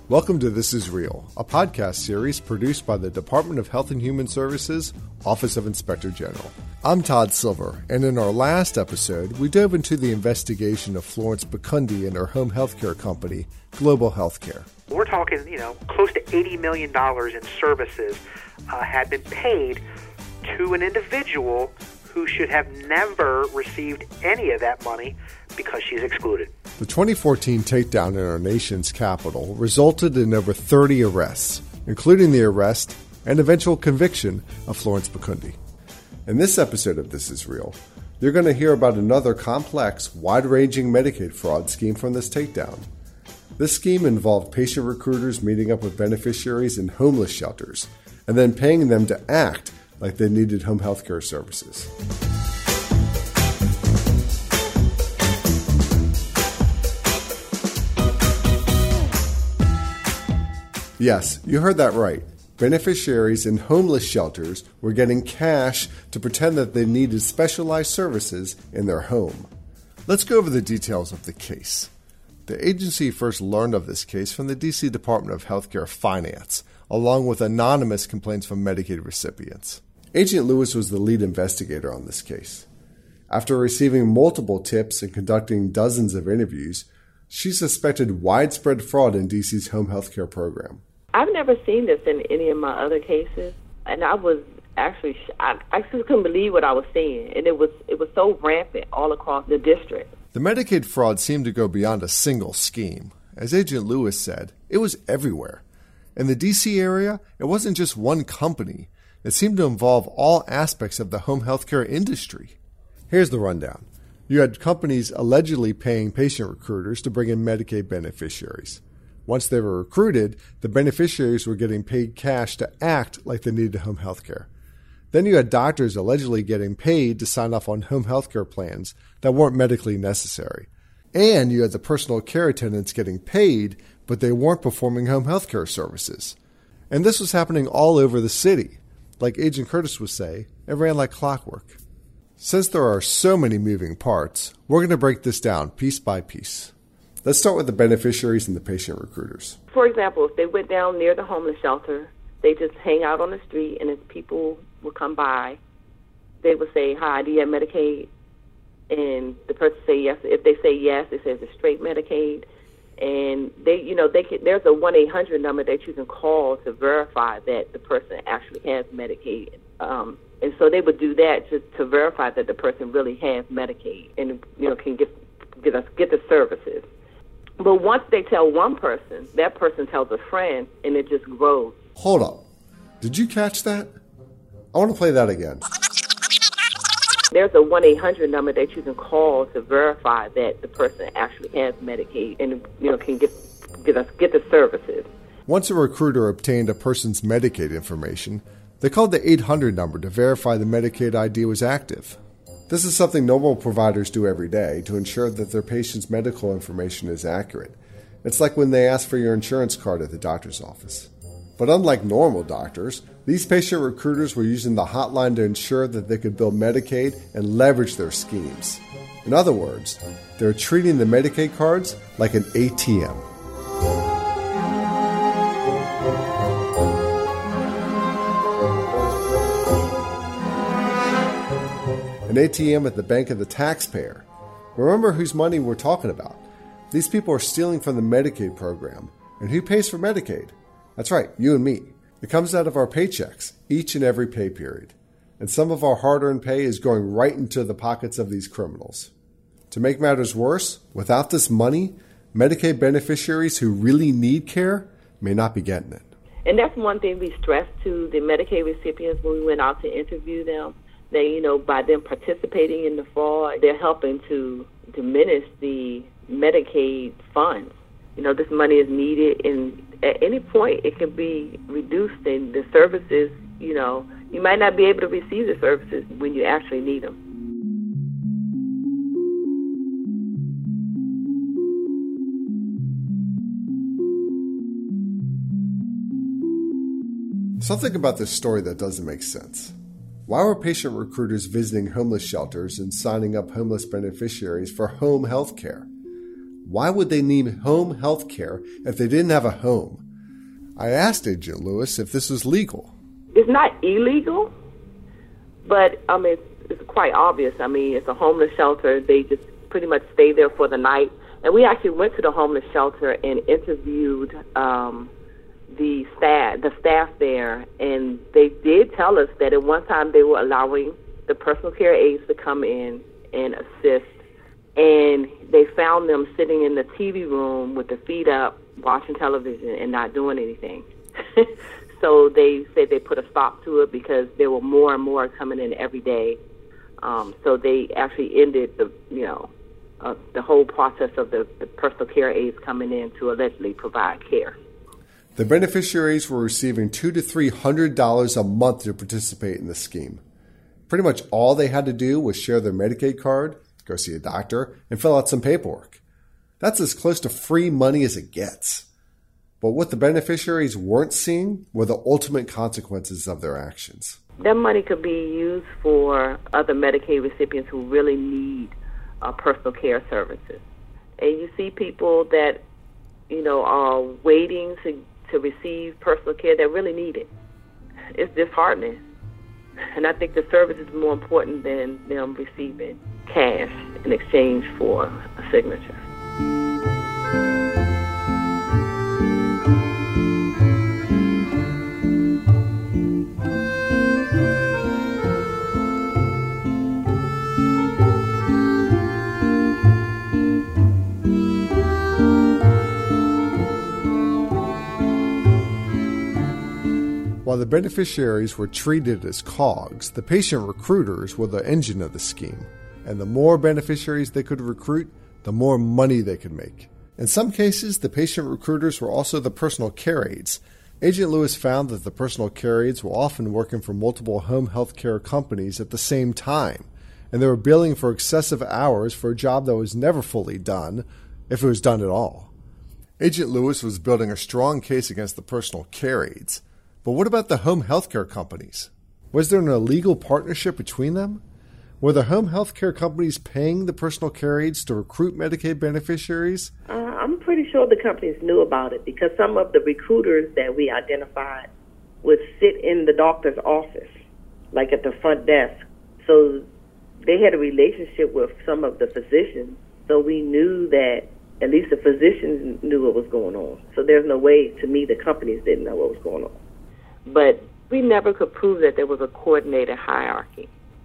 Welcome to This Is Real, a podcast series produced by the Department of Health and Human Services, Office of Inspector General. I'm Todd Silver, and in our last episode, we dove into the investigation of Florence Bucundy and her home healthcare company, Global Healthcare. We're talking, close to $80 million in services had been paid to an individual who should have never received any of that money because she's excluded. The 2014 takedown in our nation's capital resulted in over 30 arrests, including the arrest and eventual conviction of Florence Bucundy. In this episode of This Is Real, you're going to hear about another complex, wide-ranging Medicaid fraud scheme from this takedown. This scheme involved patient recruiters meeting up with beneficiaries in homeless shelters and then paying them to act like they needed home health care services. Yes, you heard that right. Beneficiaries in homeless shelters were getting cash to pretend that they needed specialized services in their home. Let's go over the details of the case. The agency first learned of this case from the D.C. Department of Healthcare Finance, along with anonymous complaints from Medicaid recipients. Agent Lewis was the lead investigator on this case. After receiving multiple tips and conducting dozens of interviews, she suspected widespread fraud in D.C.'s home health care program. I've never seen this in any of my other cases, and I was actually, I just couldn't believe what I was seeing, and it was so rampant all across the district. The Medicaid fraud seemed to go beyond a single scheme. As Agent Lewis said, it was everywhere. In the D.C. area, it wasn't just one company. It seemed to involve all aspects of the home healthcare industry. Here's the rundown. You had companies allegedly paying patient recruiters to bring in Medicaid beneficiaries. Once they were recruited, the beneficiaries were getting paid cash to act like they needed home health care. Then you had doctors allegedly getting paid to sign off on home health care plans that weren't medically necessary. And you had the personal care attendants getting paid, but they weren't performing home health care services. And this was happening all over the city. Like Agent Curtis would say, it ran like clockwork. Since there are so many moving parts, we're going to break this down piece by piece. Let's start with the beneficiaries and the patient recruiters. For example, if they went down near the homeless shelter, they just hang out on the street, and as people would come by, they would say, "Hi, do you have Medicaid?" And the person say yes. If they say yes, they say it's a straight Medicaid. And there's a 1-800 number that you can call to verify that the person actually has Medicaid. And so they would do that just to verify that the person really has Medicaid and can get the services. But once they tell one person, that person tells a friend, and it just grows. Hold up. Did you catch that? I want to play that again. There's a 1-800 number that you can call to verify that the person actually has Medicaid and can get the services. Once a recruiter obtained a person's Medicaid information, they called the 800 number to verify the Medicaid ID was active. This is something normal providers do every day to ensure that their patient's medical information is accurate. It's like when they ask for your insurance card at the doctor's office. But unlike normal doctors, these patient recruiters were using the hotline to ensure that they could bill Medicaid and leverage their schemes. In other words, they're treating the Medicaid cards like an ATM. An ATM at the bank of the taxpayer. Remember whose money we're talking about. These people are stealing from the Medicaid program. And who pays for Medicaid? That's right, you and me. It comes out of our paychecks, each and every pay period. And some of our hard-earned pay is going right into the pockets of these criminals. To make matters worse, without this money, Medicaid beneficiaries who really need care may not be getting it. And that's one thing we stressed to the Medicaid recipients when we went out to interview them. That, by them participating in the fraud, they're helping to diminish the Medicaid funds. This money is needed, and at any point it can be reduced, and the services, you might not be able to receive the services when you actually need them. Something about this story that doesn't make sense. Why were patient recruiters visiting homeless shelters and signing up homeless beneficiaries for home health care? Why would they need home health care if they didn't have a home? I asked Agent Lewis if this was legal. It's not illegal, but it's quite obvious. It's a homeless shelter. They just pretty much stay there for the night. And we actually went to the homeless shelter and interviewed the staff there, and they did tell us that at one time they were allowing the personal care aides to come in and assist, and they found them sitting in the TV room with their feet up, watching television and not doing anything. So they said they put a stop to it because there were more and more coming in every day. So they actually ended the whole process of the personal care aides coming in to allegedly provide care. The beneficiaries were receiving $200 to $300 a month to participate in the scheme. Pretty much all they had to do was share their Medicaid card, go see a doctor, and fill out some paperwork. That's as close to free money as it gets. But what the beneficiaries weren't seeing were the ultimate consequences of their actions. That money could be used for other Medicaid recipients who really need personal care services. And you see people that, are waiting to receive personal care that really need it. It's disheartening. And I think the service is more important than them receiving cash in exchange for a signature. While the beneficiaries were treated as cogs, the patient recruiters were the engine of the scheme. And the more beneficiaries they could recruit, the more money they could make. In some cases, the patient recruiters were also the personal care aides. Agent Lewis found that the personal care aides were often working for multiple home health care companies at the same time, and they were billing for excessive hours for a job that was never fully done, if it was done at all. Agent Lewis was building a strong case against the personal care aides. But what about the home health care companies? Was there an illegal partnership between them? Were the home health care companies paying the personal care aides to recruit Medicaid beneficiaries? I'm pretty sure the companies knew about it because some of the recruiters that we identified would sit in the doctor's office, like at the front desk. So they had a relationship with some of the physicians. So we knew that at least the physicians knew what was going on. So there's no way, to me, the companies didn't know what was going on. But we never could prove that there was a coordinated hierarchy.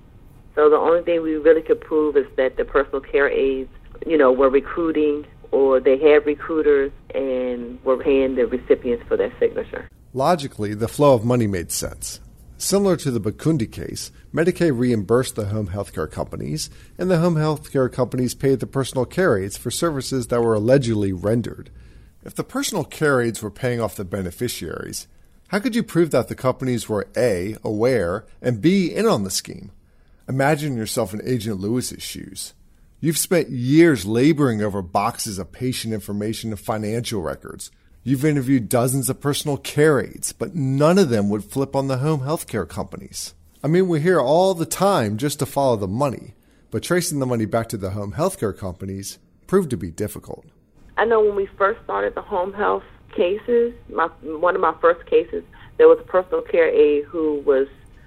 So the only thing we really could prove is that the personal care aides, were recruiting, or they had recruiters and were paying the recipients for their signature. Logically, the flow of money made sense. Similar to the Bakundi case, Medicaid reimbursed the home health care companies, and the home health care companies paid the personal care aides for services that were allegedly rendered. If the personal care aides were paying off the beneficiaries, how could you prove that the companies were A, aware, and B, in on the scheme? Imagine yourself in Agent Lewis's shoes. You've spent years laboring over boxes of patient information and financial records. You've interviewed dozens of personal care aides, but none of them would flip on the home health care companies. We hear all the time just to follow the money, but tracing the money back to the home health care companies proved to be difficult. I know when we first started the home health cases, one of my first cases, there was a personal care aide who was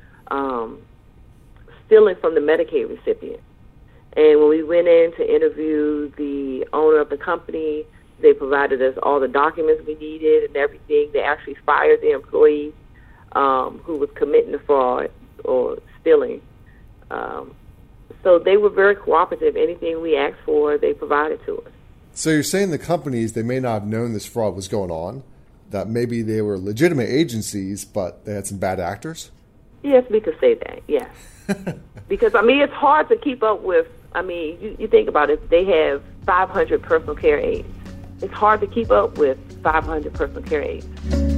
stealing from the Medicaid recipient. And when we went in to interview the owner of the company, they provided us all the documents we needed and everything. They actually fired the employee who was committing the fraud or stealing. So they were very cooperative. Anything we asked for, they provided to us. So you're saying the companies, they may not have known this fraud was going on, that maybe they were legitimate agencies, but they had some bad actors? Yes, we could say that, yes. Because, it's hard to keep up with. You think about it, they have 500 personal care aides. It's hard to keep up with 500 personal care aides.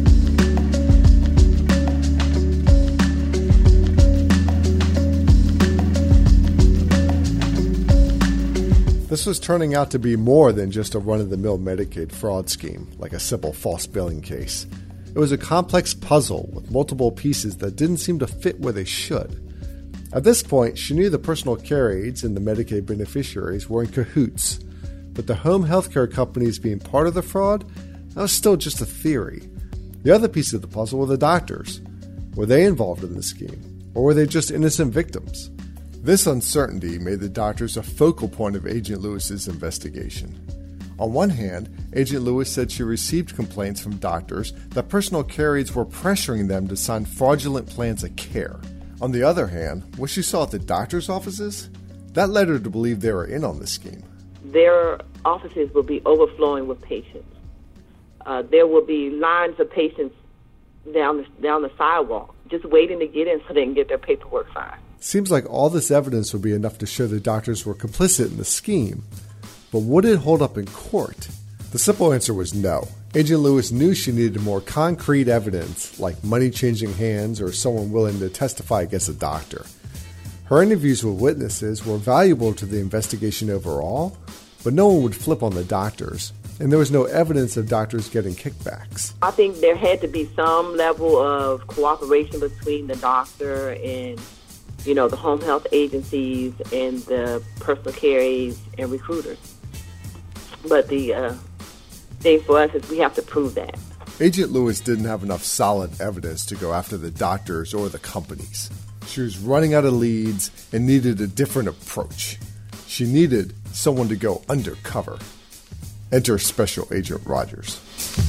This was turning out to be more than just a run-of-the-mill Medicaid fraud scheme, like a simple false billing case. It was a complex puzzle with multiple pieces that didn't seem to fit where they should. At this point, she knew the personal care aides and the Medicaid beneficiaries were in cahoots. But the home healthcare companies being part of the fraud, that was still just a theory. The other piece of the puzzle were the doctors. Were they involved in the scheme? Or were they just innocent victims? This uncertainty made the doctors a focal point of Agent Lewis's investigation. On one hand, Agent Lewis said she received complaints from doctors that personal care aides were pressuring them to sign fraudulent plans of care. On the other hand, what she saw at the doctor's offices, that led her to believe they were in on the scheme. Their offices will be overflowing with patients. There will be lines of patients down the sidewalk just waiting to get in so they can get their paperwork signed. Seems like all this evidence would be enough to show the doctors were complicit in the scheme. But would it hold up in court? The simple answer was no. Agent Lewis knew she needed more concrete evidence, like money changing hands or someone willing to testify against a doctor. Her interviews with witnesses were valuable to the investigation overall, but no one would flip on the doctors, and there was no evidence of doctors getting kickbacks. I think there had to be some level of cooperation between the doctor and, the home health agencies and the personal care aides and recruiters. But the thing for us is we have to prove that. Agent Lewis didn't have enough solid evidence to go after the doctors or the companies. She was running out of leads and needed a different approach. She needed someone to go undercover. Enter Special Agent Rogers.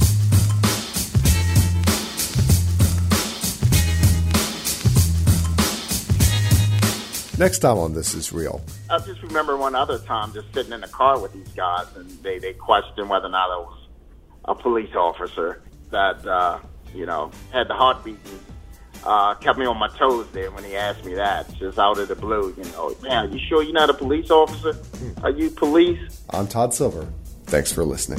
Next time on This Is Real. I just remember one other time just sitting in the car with these guys, and they questioned whether or not I was a police officer that, had the heart beating. Kept me on my toes there when he asked me that, just out of the blue. Man, are you sure you're not a police officer? Are you police? I'm Todd Silver. Thanks for listening.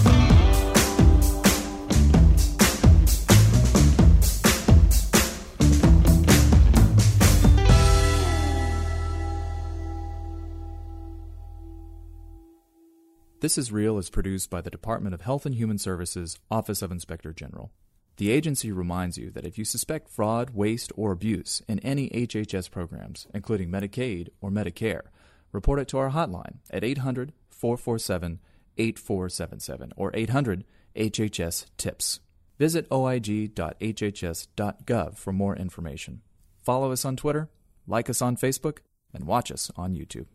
This Is Real is produced by the Department of Health and Human Services, Office of Inspector General. The agency reminds you that if you suspect fraud, waste, or abuse in any HHS programs, including Medicaid or Medicare, report it to our hotline at 800-447-8477 or 800-HHS-TIPS. Visit oig.hhs.gov for more information. Follow us on Twitter, like us on Facebook, and watch us on YouTube.